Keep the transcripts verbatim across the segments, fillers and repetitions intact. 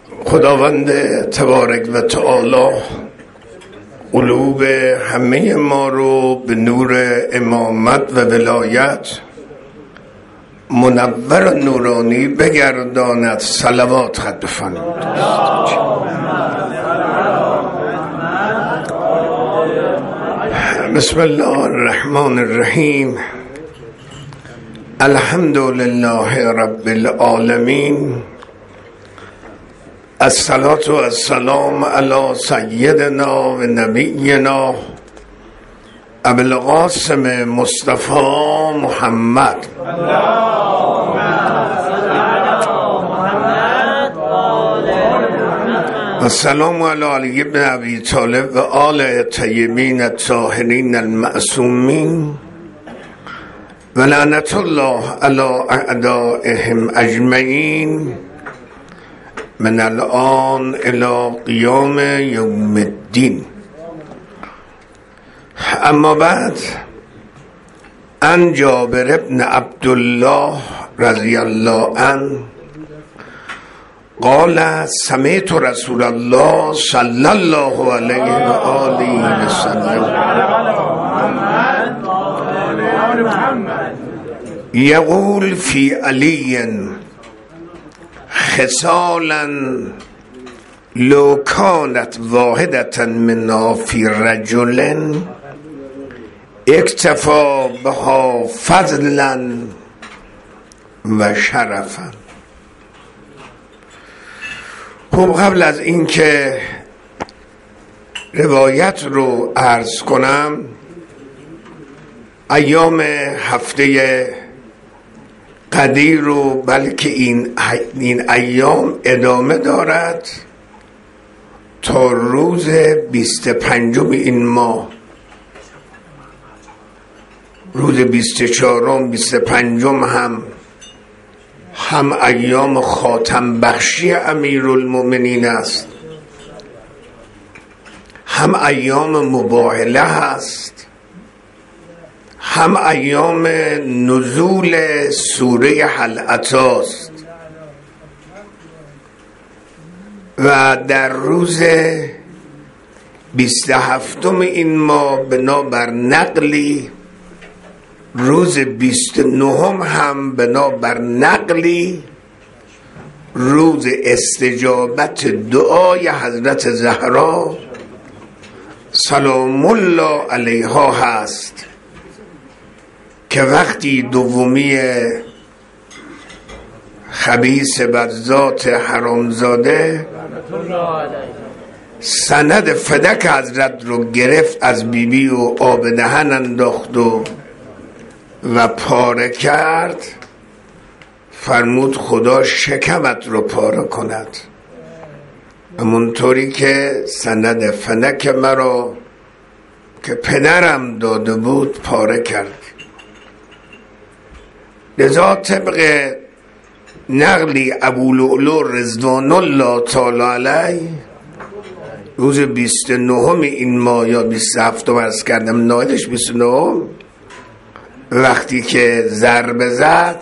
خداوند تبارک و تعالی قلوب همه ما رو به نور امامت و ولایت منور و نورانی بگرداند. صلوات خط بفرمایید. بسم الله الرحمن الرحیم. الحمد لله رب العالمین. الصلاة و السلام علی سیدنا و نبینا ابو القاسم مصطفی محمد. السلام علی علی ابن ابی طالب و آل طیبین الطاهرین المعصومین و لعنت الله علی اعدائهم اجمعین من الان الى قیام یوم الدین. اما بعد، عن جابر ابن عبدالله رضی الله عنه قال سمعت رسول الله صلی الله علیه و آله و سلم یقول فی علی خصالا لو كانت واحدة منا في رجل اکتفا بها فضلا و شرفا. خب قبل از این که روایت رو عرض کنم، ایام هفته قدیر رو، بلکه این این ایام ادامه دارد تا روز بیست و پنجم این ماه. روز بیست و چهارم بیست و پنجم هم هم ایام خاتم بخشی امیرالمؤمنین است، هم ایام مباهله هست، هم ایام نزول سوره هل اتی است. و در روز بیست و هفتم این ماه بنابر نقلی، روز بیست و نهم هم بنابر نقلی روز استجابت دعای حضرت زهرا سلام الله علیها هست که وقتی دومی خبیث بدذات حرامزاده سند فدک حضرت رو گرفت از بیبی و آب دهن انداخت و و پاره کرد، فرمود خدا شکمت رو پاره کند، همونطوری که سند فدک مرا که پدرم داده بود پاره کرد. لذا طبق نقلی ابو لؤلؤ رضوان الله تعالی علیه روز بیست و نهم این ماه یا بیست و هفتم عرض کردم، نایدش بیست و نهم، وقتی که ضربه زد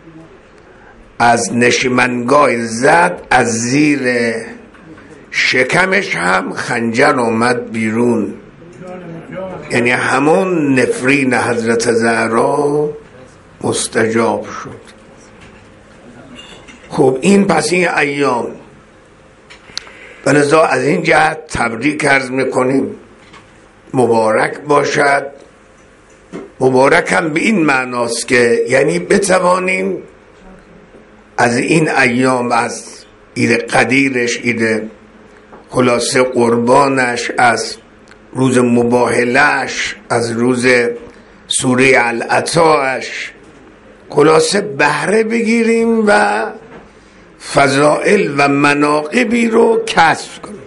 از نشیمنگاه زد، از زیر شکمش هم خنجر آمد بیرون، یعنی همون نفرین حضرت زهرا مستجاب شد. خب این پس این ایام و لذا از این جهت تبریک عرض میکنیم، مبارک باشد. مبارک هم به این معناست که یعنی بتوانیم از این ایام، از عید قدیرش، عید خلاصه قربانش، از روز مباهلش، از روز سوره العطاش، خلاصه بهره بگیریم و فضائل و مناقبی رو کسب کنیم.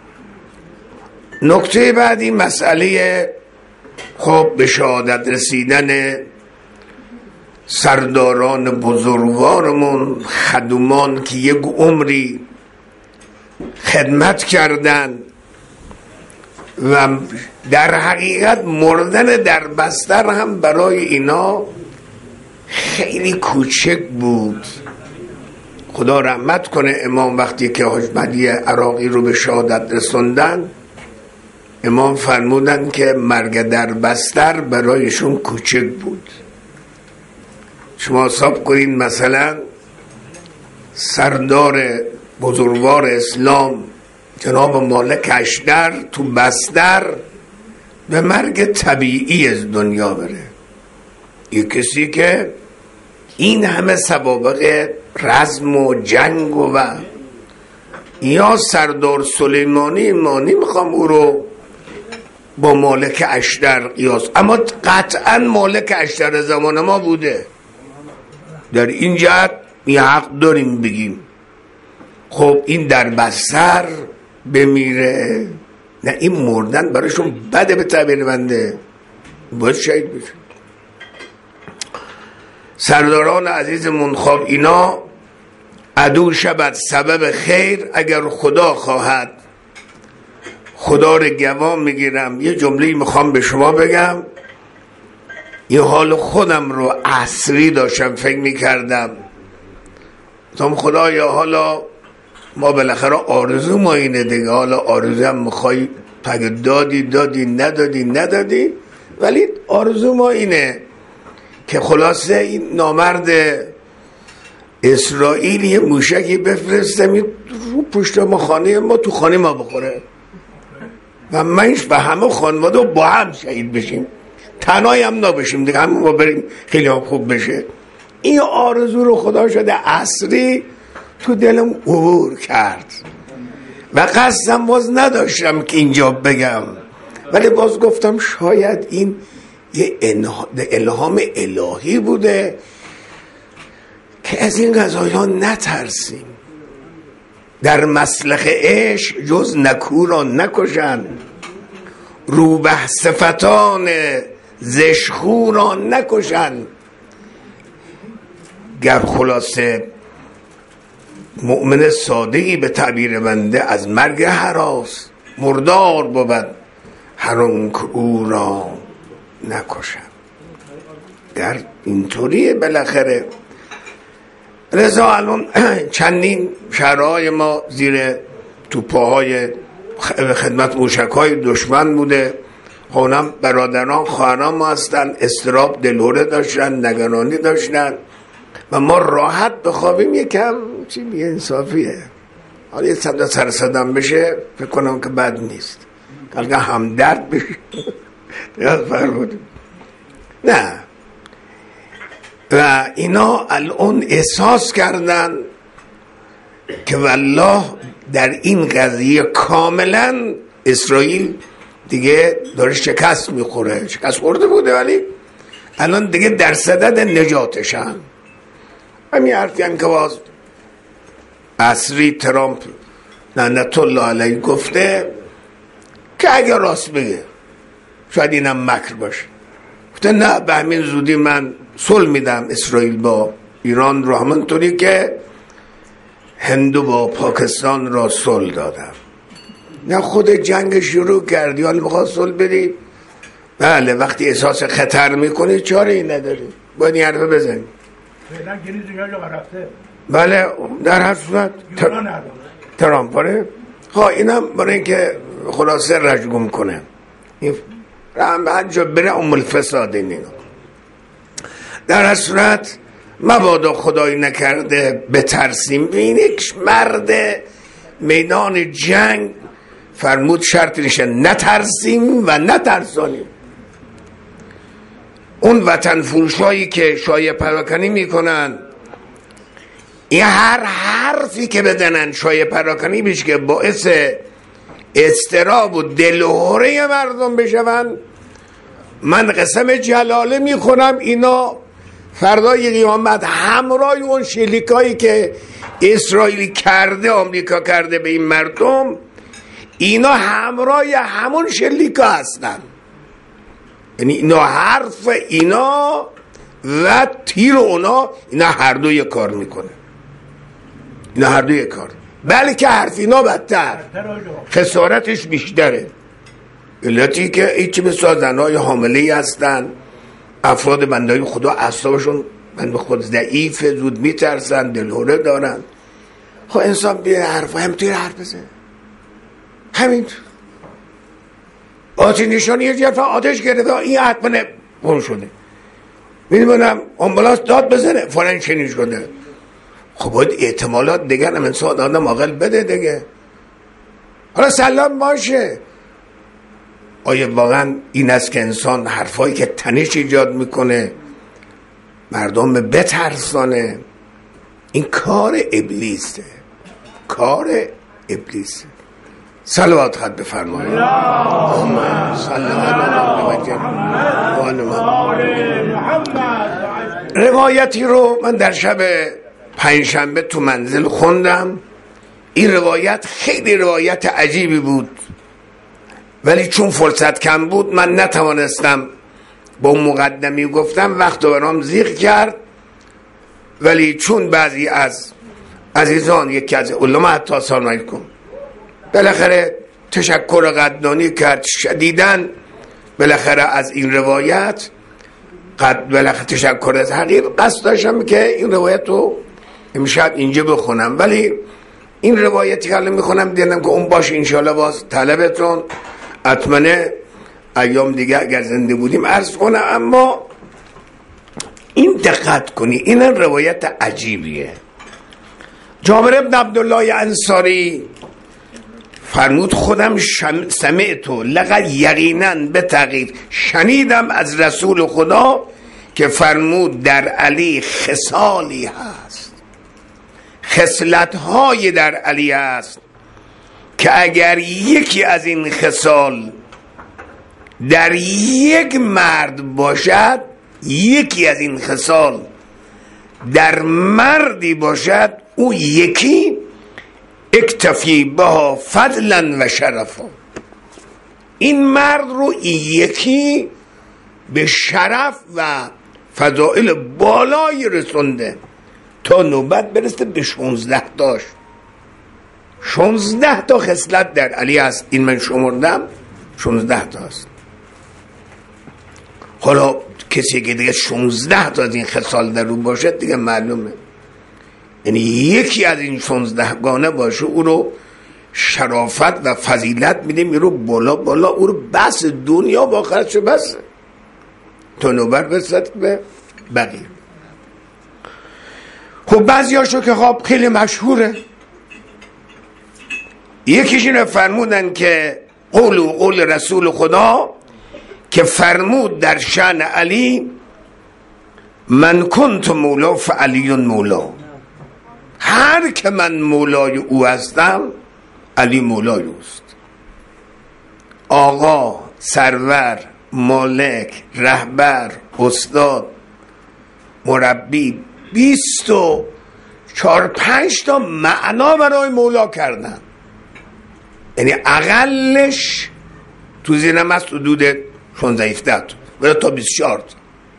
نکته بعدی مسئله خب به شهادت رسیدن سرداران بزرگوارمون، خدومان که یک عمری خدمت کردن و در حقیقت مردن در بستر هم برای اینا خیلی کوچک بود. خدا رحمت کنه امام وقتی که حاج مهدی عراقی رو به شهادت رسوندن، امام فرمودن که مرگ در بستر برایشون کوچک بود. شما حساب کنین مثلا سردار بزرگوار اسلام جناب مالک اشتر تو بستر به مرگ طبیعی از دنیا بره. یه کسی که این همه سوابق رزم و جنگ و, و یا سردار سلیمانی، ما نمیخوام او رو با مالک اشتر قیاس، اما قطعا مالک اشتر زمان ما بوده. در این جهت یه حق داریم بگیم خب این در بستر بمیره، نه این مردن برایشون بده، به تعبیر بنده باید شهید بشه. سرداران عزیز منخاب اینا عدو شود سبب خیر اگر خدا خواهد. خدا رو گوام میگیرم یه جمله میخوام به شما بگم. یه حال خودم رو عصری داشتم فکر میکردم تام خدایا حالا ما بالاخره آرزو ما اینه دیگه، حالا آرزو هم میخوای پگه دادی دادی ندادی ندادی، ولی آرزو ما اینه که خلاصه این نامرد اسرائیل یه موشکی بفرسته می رو پشت ما خانه ما تو خانه ما بخوره و منش به همه خانواده با هم شهید بشیم، تنهایی هم نباشیم دیگه، همه ما بریم خیلی هم خوب بشه. این آرزو رو خدا شده عصری تو دلم عبور کرد و قصدم باز نداشتم که اینجا بگم، ولی باز گفتم شاید این یه الهام الهی بوده که از این قضایان نترسیم. در مسلخ عشق جز نکوران نکشن، روبه صفتان زشخوران نکشن. گر خلاصه مؤمن صادقی به تعبیر بنده از مرگ هراس مردار بود، هرون که او را نکشن. گر اینطوریه بالاخره. رضا الان چندین شهرهای ما زیر توپاهای خدمت موشک‌های دشمن بوده، خونم برادران خواهران ما هستن، استراب دلهوره داشتن، نگرانی داشتن و ما راحت بخوابیم. یکم چی بی انصافیه. حالا یه صدا سرصدم بشه فکر کنم که بد نیست، که همدرد بشه یاد فرمودیم. نه، و اینا الان احساس کردن که والله در این قضیه کاملا اسرائیل دیگه داره شکست میخوره. شکست خورده بوده ولی الان دیگه در صدد نجاتشن. همین حرفی هم که باز عصری ترامپ لعنت الله علیه گفته که اگر راست بگه شاید اینم مکر باشه، گفته نه به همین زودی من صلح میدم اسرائیل با ایران رو، همونطوری که هندو با پاکستان را صلح دادم. نه خود جنگ شروع کردی حالا بخواد صلح بدی؟ بله، وقتی احساس خطر میکنی چاره ای نداری، باید این حرفه بزنی. فعلا گریز اینجا رفته. بله در هر صورت ترامپ آره ها اینم برای اینکه خلاصه رجگم کنه این هر جا بره ام الفساد این اینا. در هر صورت مبادا خدایی نکرده بترسیم. این یک مرد میدان جنگ فرمود شرط نشه نترسیم و نترسانیم. اون وطن فروشایی که شایعه پراکنی میکنن، این هر حرفی که بدنن شایعه پراکنی بشه که باعث اضطراب و دلهوره مردم بشون، من قسم جلاله میخونم اینا فردای قیامت همراه اون شلیکایی که اسرائیل کرده آمریکا کرده به این مردم، اینا همراه همون شلیکا هستن. یعنی اینا حرف اینا و تیر اونا اینا هر دو یک کار میکنه، اینا هر دو یک کار، بلکه حرف اینا بدتر خسارتش بیشتره. علتی که هیچی بسا زنهای حامله هستن، افراد بندهای خدا اعصابشون من به خود ضعیف، زود میترسن، دلهوره دارن، خب انسان بیه حرف همینطور حرف بزنه، همینطور آتش نشانی یه جرفه آتش گرفته این حتما برو شده، میدونم آمبولانس داد بزنه فلان چنین شده. خب باید احتمالات دیگه هم انسان آدم عاقل بده دیگه. حالا سلام باشه، آیا واقعا این است که انسان حرفایی که تنش ایجاد میکنه مردم بترسانه؟ این کار ابلیسه، کار ابلیسه. صلوات خط بفرمایید. اللهم صل علی محمد. روایتی رو من در شب پنجشنبه تو منزل خوندم. این روایت خیلی روایت عجیبی بود، ولی چون فرصت کم بود من نتوانستم با اون مقدمی گفتم، وقت رو برام زیغ کرد. ولی چون بعضی از عزیزان، یکی از علما حتی سامعید کن بالاخره تشکر قدردانی کرد شدیداً بالاخره از این روایت، قد بالاخره تشکر از حقیق قصد داشتم که این روایت رو امشب اینجا بخونم، ولی این روایتی که الان میخونم دیدم که اون باشه انشاءالله باز طلبتون اطمنه ایام دیگه اگر زنده بودیم عرض کنم. اما این دقت کنی، این روایت عجیبیه. جابر ابن عبدالله انصاری فرمود خودم سمعتو لقد یقینا به تحقیق شنیدم از رسول خدا که فرمود در علی خصالی هست، خصلت‌های در علی هست که اگر یکی از این خصال در یک مرد باشد، یکی از این خصال در مردی باشد، او یکی اکتفی بها فضلا و شرفا، این مرد رو یکی به شرف و فضائل بالای رسونده تا نوبت برسته به شانزده تاش. شانزده تا خصلت در علی هست، این من شمردم شانزده تا هست. حالا کسی که دیگه شانزده تا از این خصال در رو باشه دیگه معلومه، یعنی یکی از این شانزده گانه باشه او رو شرافت و فضیلت میده، می رو بالا بالا، او رو بس دنیا با آخرتش بس تا نوبت برسد به بقیه. خب بعضی هاشو که خب خیلی مشهوره، یکیش اینو فرمودن که قول و قول رسول خدا که فرمود در شأن علی من کنت مولا فعلی مولا، هر که من مولای او هستم علی مولای اوست. آقا، سرور، مالک، رهبر، استاد، مربی، بیست و چار پنج تا معنا برای مولا کردن، یعنی اقلش تو ذهنم هست حدود شانزده هفده تا ولی تا بیست و چهار تا.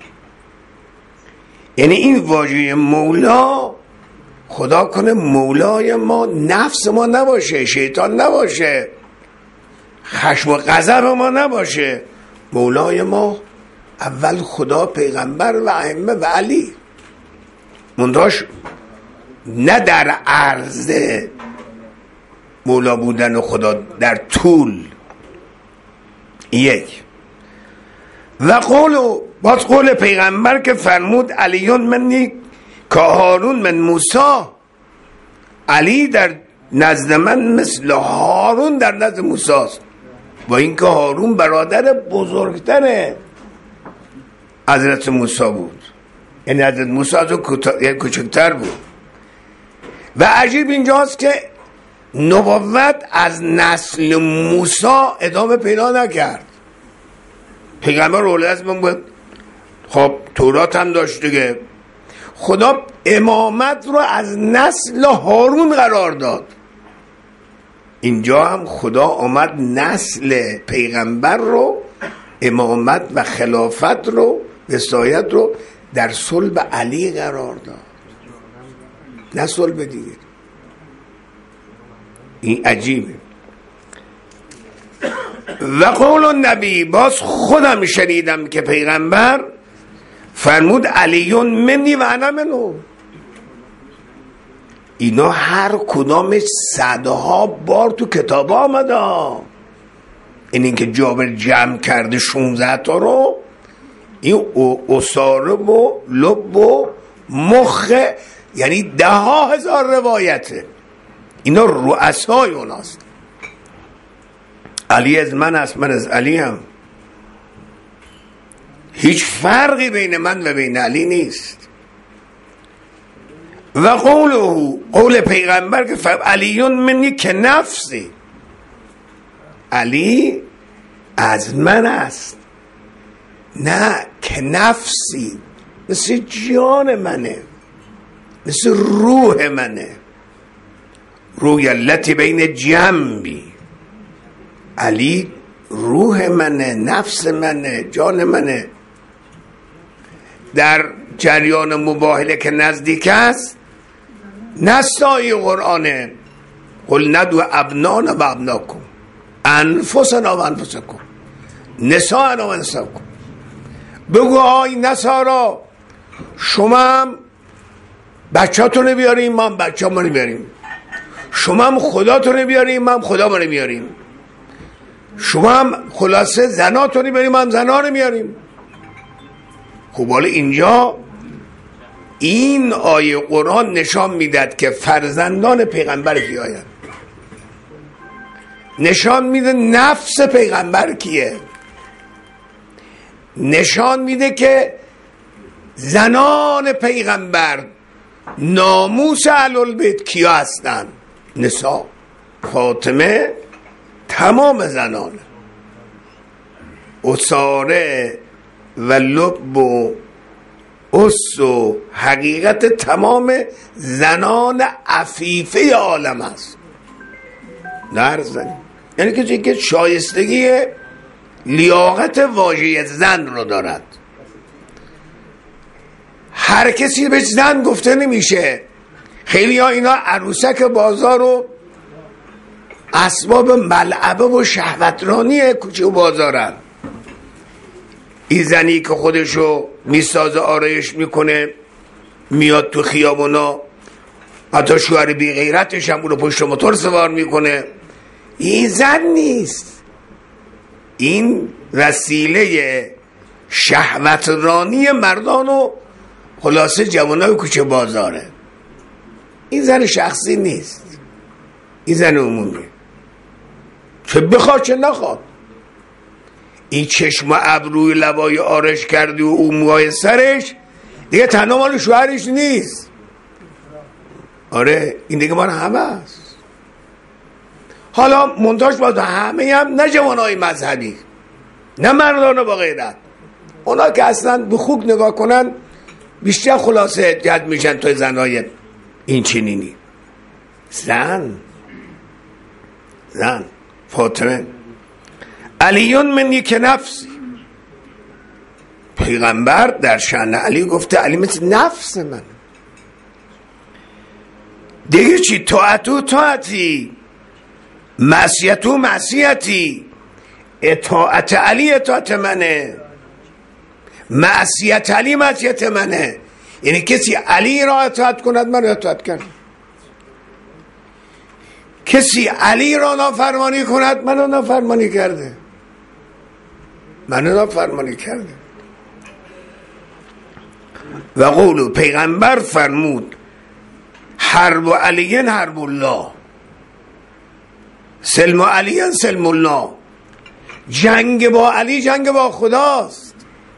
یعنی این واژه مولا، خدا کنه مولای ما نفس ما نباشه، شیطان نباشه، خشم و غضب ما نباشه، مولای ما اول خدا، پیغمبر و ائمه و علی. منداش نه در عرض مولا بودن خدا، در طول. یک و قول باز قول پیغمبر که فرمود علیون منی که هارون من موسی، علی در نزد من مثل هارون در نزد موسی است، با اینکه هارون برادر بزرگتر حضرت موسی بود، یعنی حضرت موسی از اون کوچکتر بود. و عجیب اینجاست که نبوت از نسل موسی ادامه پیدا نکرد. پیغمبر اول ازم بود، خب تورات هم داشت دیگه، خدا امامت رو از نسل هارون قرار داد. اینجا هم خدا آمد نسل پیغمبر رو، امامت و خلافت رو، وصایت رو در صلب علی قرار داد، نه صلب دیگه. این عجیبه. و قول النبی، باز خودم شنیدم که پیغمبر فرمود علیون منی و انا منو، اینا هر کدامش صدها بار تو کتاب آمده. این این که جابر جمع کرده شونزده تا رو، این اصاره و لب و مخ، یعنی ده ها هزار روایته. اینا رؤسای اوناست. علی از من است، من از علی هم. هیچ فرقی بین من و بین علی نیست. و قوله، قول پیغمبر که علیون منی که نفسی، علی از من است، نه که نفسی، مثل جان منه، مثل روح منه. روی التی بین جنبی، علی روح منه، نفس منه، جان منه. در جریان مباهله که نزدیک است، نستای قرآنه قل ندو ابنانا و ابناکم انفسنا و انفسکم نساءنا و نساءکم. بگو آی نصارا، شما هم بچه‌تون بیاریم، ما هم بچه‌مون بیاریم. شما هم خداتون بیاریم، ما هم خدامون بیاریم. شما هم خلاصه زناتون بیاریم، ما هم زنان میاریم. خب حالا اینجا این آیه قرآن نشان میداد که فرزندان پیغمبر کیاین، نشان میده نفس پیغمبر کیه، نشان میده که زنان پیغمبر ناموس اهل‌البیت کیا هستن؟ نساء، فاطمه، تمام زنان. اساره و لب و اس و حقیقت تمام زنان عفیفه عالم است. نرزن یعنی کسی که شایستگی لیاقت واژه زن رو دارد. هر کسی به زن گفته نمیشه. خیلی ها اینا عروسک بازار و اسباب ملعبه و شهوترانی کوچه و بازارن. این زنی که خودشو میسازه، آرایش میکنه، میاد تو خیابونا، حتی شوهر بی غیرتش هم اونو پشت موتور سوار میکنه، این زن نیست. این وسیله شهوترانی مردان و خلاصه جوانای کوچه بازاره. این زن شخصی نیست، این زن عمومیه، چه بخواد چه نخواد. این چشم و ابروی لبای آرش کردی و اون موهای سرش دیگه تنها مال شوهرش نیست. آره این دیگه مال همه است. حالا منتاج باید همه هم نه جوانای مذهبی، نه مردان با غیرت، اونا که اصلا به خوک نگاه کنن بیشتر خلاصه جد میشن توی زنای این چنینی. زن زن فاطمه علیون منی که نفسی. پیغمبر در شأن علی گفته علی مثل نفس من. دیگه چی؟ طاعتو طاعتی، معصیتو معصیتی. اطاعت علی اطاعت منه، معصیت علی معصیت منه. یعنی کسی علی را اطاعت کند من را اطاعت کرد، کسی علی را نافرمانی کند من را نافرمانی کرده، من را نافرمانی کرده. و قولو پیغمبر فرمود حرب علی حرب الله، سلم علی سلم الله. جنگ با علی جنگ با خداست،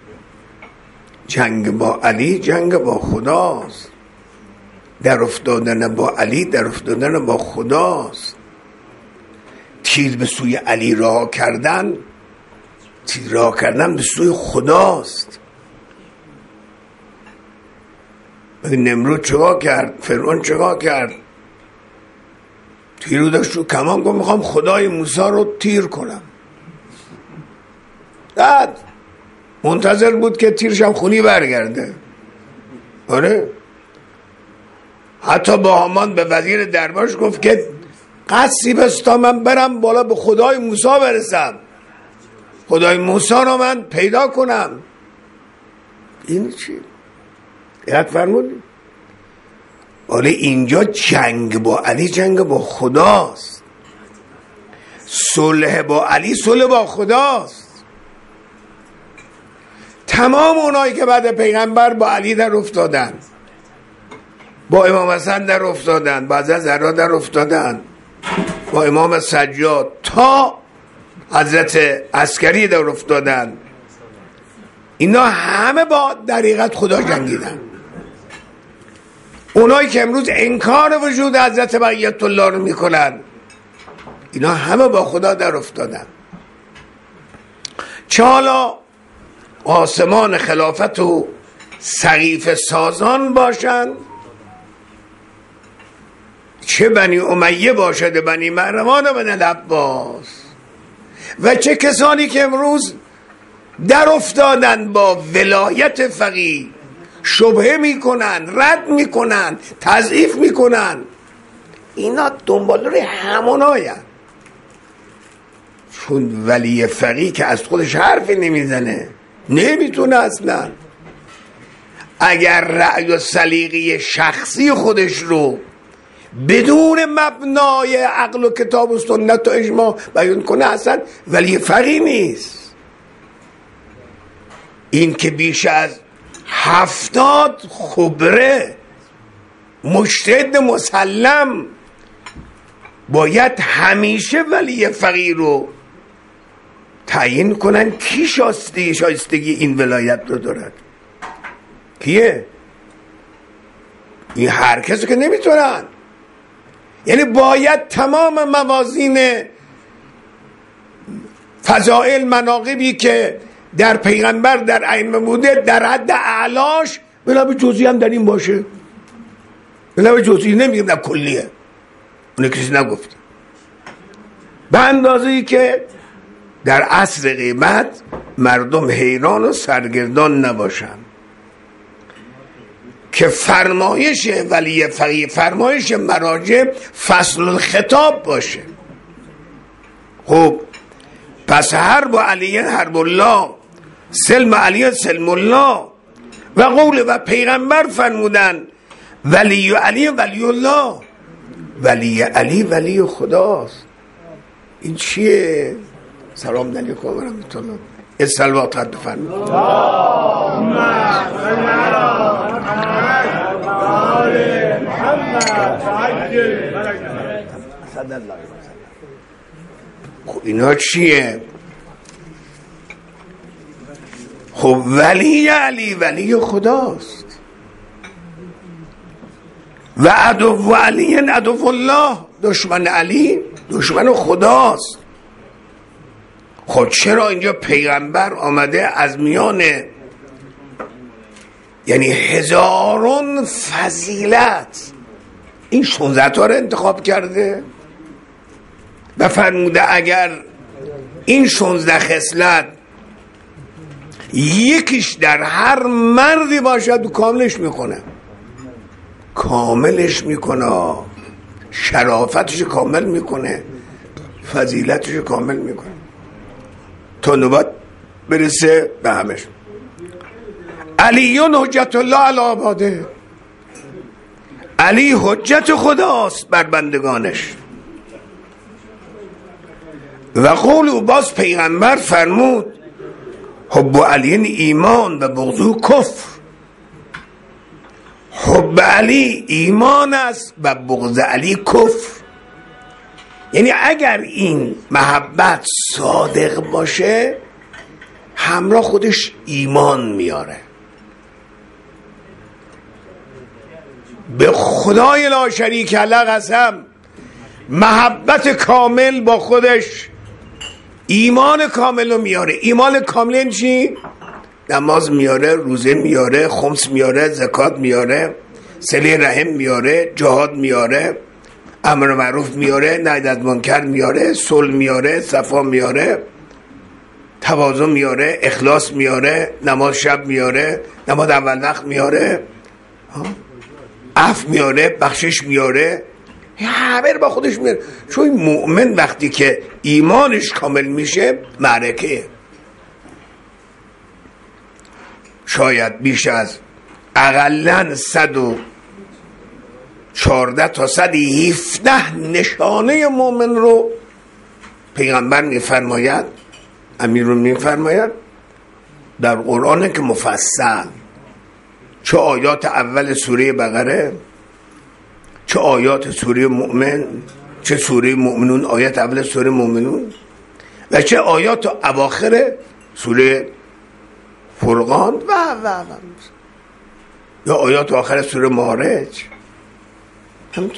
جنگ با علی جنگ با خداست. در افتادن با علی در افتادن با خداست. تیر به سوی علی راه کردن، تیر راه کردن به سوی خداست. نمرود چگاه کرد؟ فرعون چگاه کرد؟ تیرو داشت رو کمان گفت میخوام خدای موسی رو تیر کنم. بعد منتظر بود که تیرشم خونی برگرده. آره حتی با هامان به وزیر دربارش گفت که قصی بست تا من برم بالا به خدای موسی برسم، خدای موسی رو من پیدا کنم. این چی؟ یاد فرمودی؟ ولی اینجا جنگ با علی جنگ با خداست، صلح با علی صلح با خداست. تمام اونایی که بعد پیغمبر با علی در افتادن، با امام حسن در افتادن، با حضرت زهرا در افتادن، با امام سجاد تا حضرت عسکری در افتادن، اینا همه با در حقیقت خدا جنگیدن. اونایی که امروز انکار وجود حضرت بقیت الله رو میکنن، اینا همه با خدا در افتادن. چه حالا آسمان خلافت و سقیفه سازان باشن، چه بنی امیه باشد، بنی مروان و بنی العباس، و چه کسانی که امروز در افتادن با ولایت فقیه، شبهه میکنن، رد میکنن، تضعیف میکنن، اینا دنبال روی هموناین. چون ولی فقیه که از خودش حرفی نمیزنه، نمیتونه اصلا. اگر رأی و سلیقه شخصی خودش رو بدون مبنای عقل و کتاب و سنت و اجماع بیان کنه، اصلا ولی فقیه نیست. این که بیش از هفتاد خبره مجتهد مسلم باید همیشه ولی فقیه رو تعیین کنن کی شایستگی شایستگی این ولایت رو دارد، کیه؟ این هر کسی که نمیتونن. یعنی باید تمام موازین فضائل مناقبی که در پیغمبر در ائمه بوده در حد اعلاش بلا به جزئی هم در این باشه. بلا به جزئی نمیگم، در کلیه، اون کسی نگفته. به اندازه ای که در عصر قیامت مردم حیران و سرگردان نباشن که فرمایش ولی فقیه، فرمایش مراجع فصل الخطاب باشه. خب پس حرب علی حرب الله، سلم علی سلم الله، و قول و پیغمبر فرمودن ولی علی ولی الله، ولی علی ولی خداست. این چیه؟ سلام علیکم و رحمت الله. الصلوات قد فرمود. خب اینا چیه؟ خب ولی علی ولی خداست و عدو علی عدو الله، دشمن علی دشمن خداست. خب چرا اینجا پیغمبر آمده از میان یعنی هزارون فضیلت این شانزده تا رو انتخاب کرده و فرموده اگر این شانزده خصلت یکیش در هر مردی باشد کاملش میکنه، کاملش میکنه، شرافتش کامل میکنه، فضیلتش کامل میکنه تا نوبت برسه به همش. علیون حجت الله علی عباده، علی حجت خداست بر بندگانش. و قول باز پیغمبر فرمود حب علی ایمان و بغض کفر. حب علی ایمان است و بغض علی کفر. یعنی اگر این محبت صادق باشه همراه خودش ایمان میاره. به خدای لا شریک له قسم، محبت کامل با خودش ایمان کامل رو میاره. ایمان کامل چی؟ نماز میاره، روزه میاره، خمس میاره، زکات میاره، صله رحم میاره، جهاد میاره، امر معروف میاره، نهی از منکر میاره، صلح میاره، صفا میاره، تواضع میاره، اخلاص میاره، نماز شب میاره، نماز اول وقت میاره، عفو میاره، بخشش میاره، همه رو با خودش میاره. چون مؤمن وقتی که ایمانش کامل میشه معرکه شاید بیش از اقلن صد و چهارده تا صدی هفده نشانه مؤمن رو پیغمبر میفرماید، امیر رو میفرماید در قرآن که مفصل، چه آیات اول سوره بقره، چه آیات سوره مؤمن، چه سوره مؤمنون آیات اول سوره مؤمنون و چه آیات اواخر سوره فرقان و و و یا آیات آخر سوره معارج. همینطور.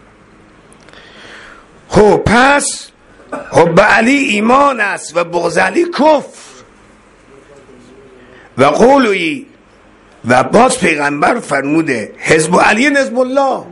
خب پس حب علی ایمان است و بغض علی کفر. و قولوی و باز پیغمبر فرموده حزب علی حزب الله،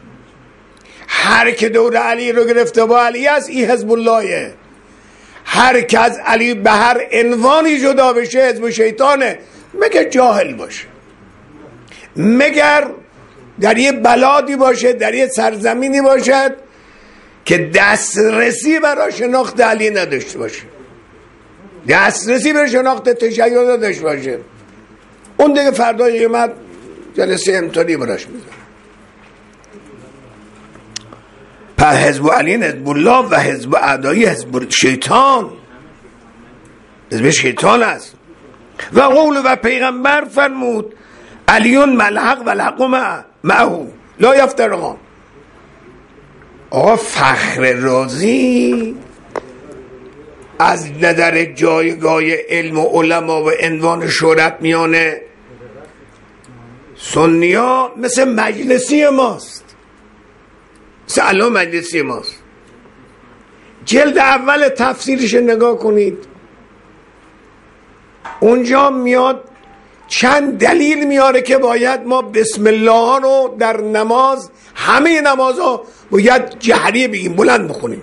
هر که دور علی رو گرفته با علی است این حزب اللهه، هر که از علی به هر عنوانی جدا بشه حزب شیطانه، مگر جاهل باشه، مگر در یه بلادی باشه، در یه سرزمینی باشد که دسترسی برای شناخت علی نداشته باشه، دسترسی به شناخت تشیع نداشته باشه، اون دیگه فردا قیامت جلسه امتحانی براش میذاره. پس حزب علی حزب الله و حزب اعدایی حزب شیطان، حزب شیطان است. و قول و پیغمبر فرمود علیون ملحق و الحق معه لا یفترقان. آقا فخر رازی از نظر جایگاه علم و علما و عنوان شهرت میانه سنیا مثل مجلسی ماست، مثل الان مجلسی ماست. جلد اول تفسیرش نگاه کنید، اونجا میاد چند دلیل میاره که باید ما بسم الله رو در نماز، همه نمازها باید جهری بگیم، بلند بخونیم.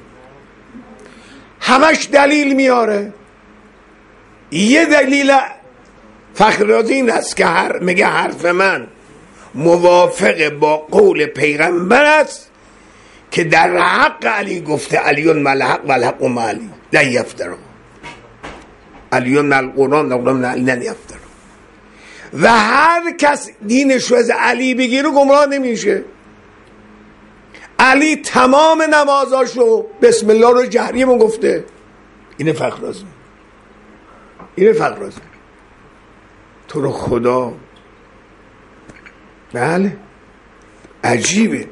همش دلیل میاره. یه دلیل فخررازی این است که هر میگه حرف من موافق با قول پیغمبر است که در حق علی گفته علیون ملحق و الحق و علی لا یفترون، علیون مل قرآن نقلم علی نیفترون. و هر کس دینش رو از علی بگیره گمراه نمیشه. علی تمام نمازاشو بسم الله رو جهریه من گفته. اینه فخررازی، اینه فخررازی. تو رو خدا بله عجیبه.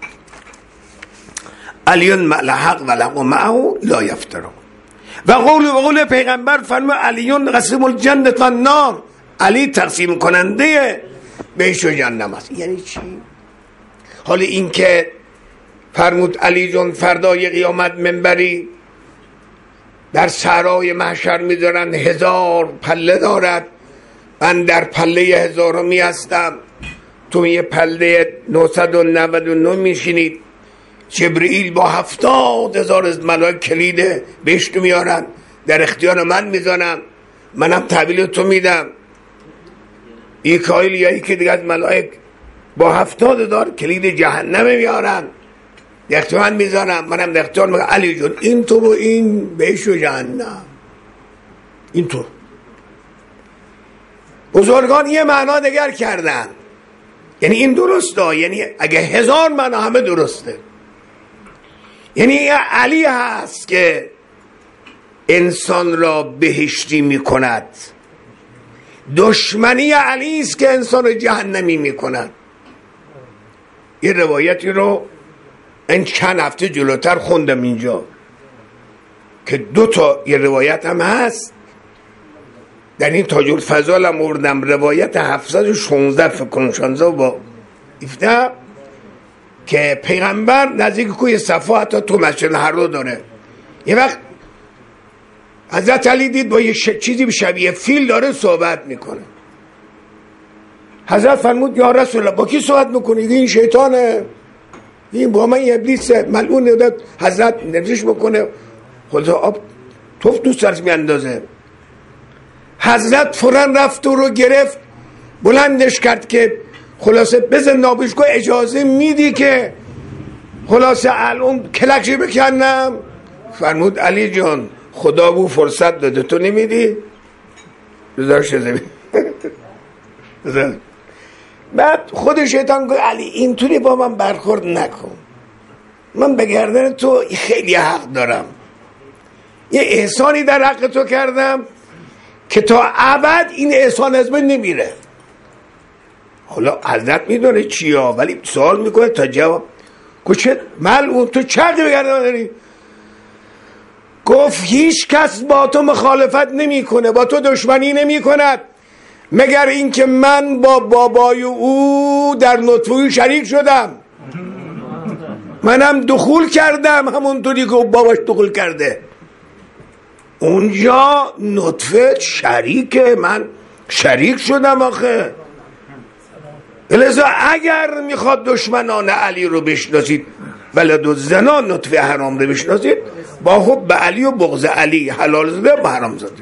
علیون ملحق و لقو معه لا یفترون. و قول و قول پیغمبر فرمود علیون قسم الجنة و النار، علی تقسیم کننده بهشت و جهنم است. یعنی چی؟ حالا این که فرمود علی جون فردای قیامت منبری در صحرای محشر میذارن، هزار پله دارد، من در پله هزارمی هستم، تو یه پله نهصد و نود و نه میشینید، جبرئیل با هفتاد هزار از ملائک کلید بهشت میارن، در اختیار من میذارم، منم تحویل تو میدم. ایکایل یا یکی دیگه از ملائک با هفتاد هزار کلید جهنم میارن، در اختیار من میذارم، منم در اختیار میگم علی جون این تو و این بهشت و جهنم. این تو بزرگان یه معنا دیگر کردن، یعنی این درسته، یعنی اگه هزار معنا همه درسته. یعنی علی هست که انسان را بهشتی میکند، دشمنی علی است که انسان را جهنمی میکند. یه روایتی رو این چند هفته جلوتر خوندم اینجا که دو تا یه روایت هم هست، در این تاج الفضال هم آوردم، روایت هفتصد و شانزده فکر کنم شانزده با هفده، که پیغمبر نزدیک کوی صفا حتی تو مسجد الحرام داره. یه وقت حضرت علی دید با یه ش... چیزی شبیه فیل داره صحبت میکنه. حضرت فرمود یا رسول الله با کی صحبت میکنید؟ این شیطانه، این با من یه ابلیسه ملعون داد. حضرت نفسش بکنه خدا آب توف دوست سرش میاندازه. حضرت فورا رفت و رو گرفت بلندش کرد که خلاصه بزن نابش کو اجازه میدی که خلاصه الان کلکشی بکنم؟ فرمود علی جان خدا بو فرصت داده تو نمیدی؟ بذار شده بعد خود شیطان گفت علی اینطوری با من برخورد نکن، من به گردن تو خیلی حق دارم، یه احسانی در حق تو کردم که تا ابد این احسان از من نمیره. حالا حضرت میدونه چیا، ولی سوال میکنه تا جواب. گفت ملعون تو چقدر به گردن داری؟ گفت هیچ کس با تو مخالفت نمی کنه، با تو دشمنی نمی کند، مگر اینکه من با بابای او در نطفه شریک شدم، منم دخول کردم همونطوری که باباش دخول کرده، اونجا نطفه شریکه، من شریک شدم آخه. لذا اگر میخواد دشمنان علی رو بشناسید، ولد و زنا نطفه حرام رو بشناسید، با حب علی و بغض علی، حلال زاده با حرام زاده.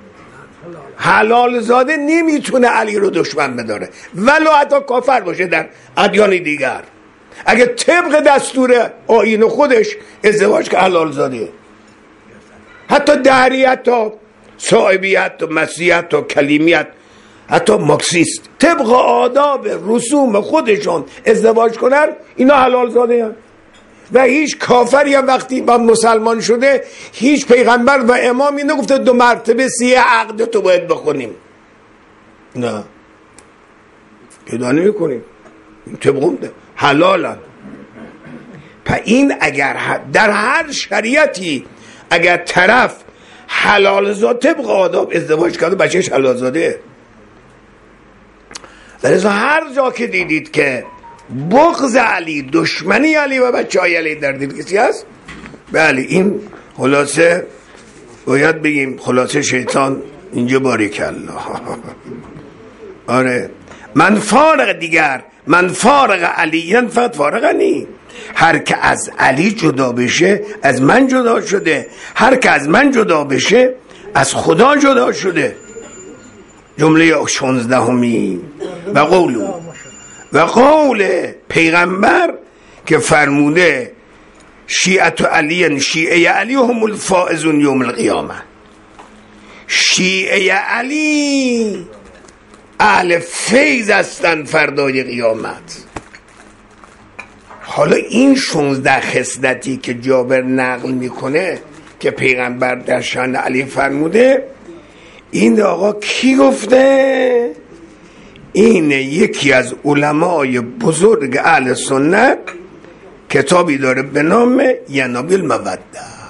حلال زاده نمیتونه علی رو دشمن بداره ولو حتی کافر باشه در ادیان دیگر، اگه طبق دستور آیین خودش ازدواج که حلال زاده، حتی دهریت تا صاحبیت تا مسیحیت تا کلیمیت حتی مارکسیست طبق آداب رسوم خودشون ازدواج کنن، اینا حلال زاده هم. و هیچ کافری هم وقتی با مسلمان شده هیچ پیغمبر و امامی نگفته دو مرتبه سیه عقد تو باید بخونیم، نه پیدا نمی کنیم، طبق حلالن. پس این اگر در هر شریعتی اگر طرف حلال زاده طبق آداب ازدواج کرده بچهش حلال زاده. در از هر جا که دیدید که بغض علی، دشمنی علی و بچه های علی در دل کسی هست، بله این خلاصه باید بگیم خلاصه شیطان اینجا باریک الله. آره من فارغ دیگر، من فارغ علی، فقط فارغ نی، هر که از علی جدا بشه از من جدا شده، هر که از من جدا بشه از خدا جدا شده. جمله شانزدهمی و قولو و قول پیغمبر که فرموده شیعت علی، شیعه علی هم الفائزون یوم القیامه، شیعه علی اهل فیض هستن فردای قیامت. حالا این شانزده خصلتی که جابر نقل میکنه که پیغمبر در شأن علی فرموده، این آقا کی گفته؟ این یکی از علمای بزرگ اهل سنت کتابی داره به نام ینابیل الموده،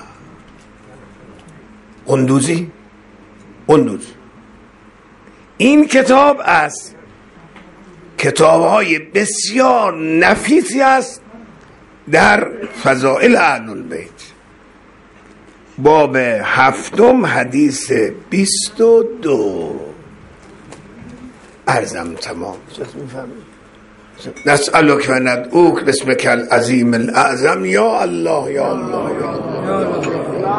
قندوزی قندوز. این کتاب از کتابهای بسیار نفیسی است در فضائل اهل البیت. باب هفتم حدیث بیست و دو. عرضم تمام. نسألک و ندعوک باسمک العظیم الاعظم یا الله یا الله یا الله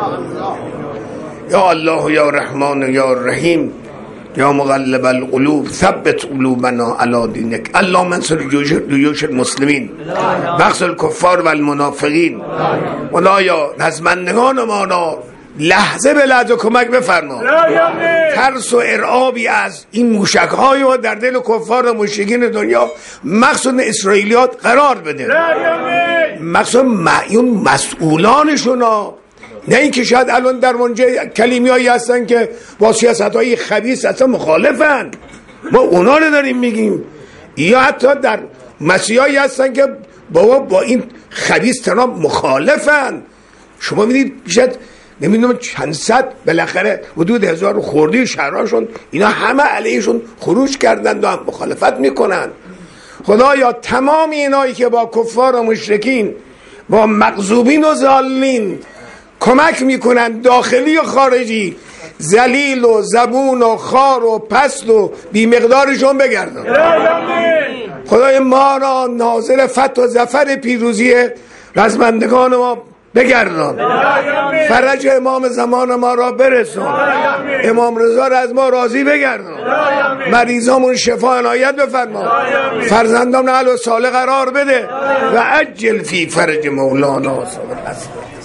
یا الله یا رحمان یا رحیم یا مقلب القلوب ثبت قلوبنا علی دینک. اللهم انصر جیوش المسلمین بخس الکفار و المنافقین. خدایا رزمندگان ما را لحظه به لحظه کمک بفرما. ترس و ارعابی از این موشک‌های و در دل کفار و مشرکین دنیا مخصوصا اسرائیلیات قرار بده، مخصوصا معیون مسئولانشون ها. نه اینکه شاید الان در منجه کلیمی هایی هستن که با سیاست های خبیث اصلا مخالفن، ما اونا رو داریم میگیم، یا حتی در مسیحایی هستن که بابا با این خبیث تناب مخالفن. شما میدید شاید نمیدونم چند صد بالاخره حدود هزار خورده شهرهاشون اینا همه علیهشون خروج کردن و هم مخالفت میکنن. خدایا تمام اینایی که با کفار و مشرکین با مغضوبین و ضالین کمک میکنن داخلی و خارجی، ذلیل و زبون و خار و پست و بیمقدارشون بگردن. خدای ما را ناظر فتح و ظفر پیروزی رزمندگان ما بگردان، فرج امام زمان ما را برسان، امام رضا را از ما راضی بگردان، مریضامون شفا عنایت بفرما، فرزندان اهل و صالح قرار بده و عجل فی فرج مولانا.